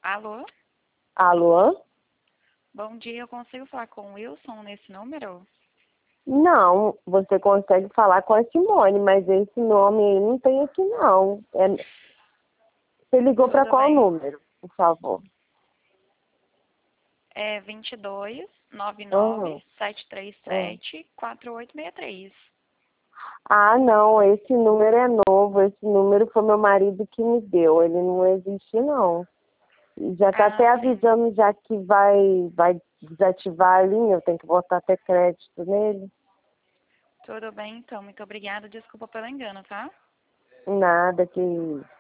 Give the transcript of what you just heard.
Alô? Alô? Bom dia, eu consigo falar com o Wilson nesse número? Não, você consegue falar com a Simone, mas esse nome aí não tem aqui não. Você ligou para Tudo qual bem. número, por favor? É 22 Aham, 99 aham. 737 4863. Ah, não, esse número é novo. Esse número foi meu marido que me deu. Ele não existe, não. E já está Ah, até sim. avisando já que vai desativar a linha. Eu tenho que botar até crédito nele. Tudo bem, então. Muito obrigada. Desculpa pelo engano, tá? Nada que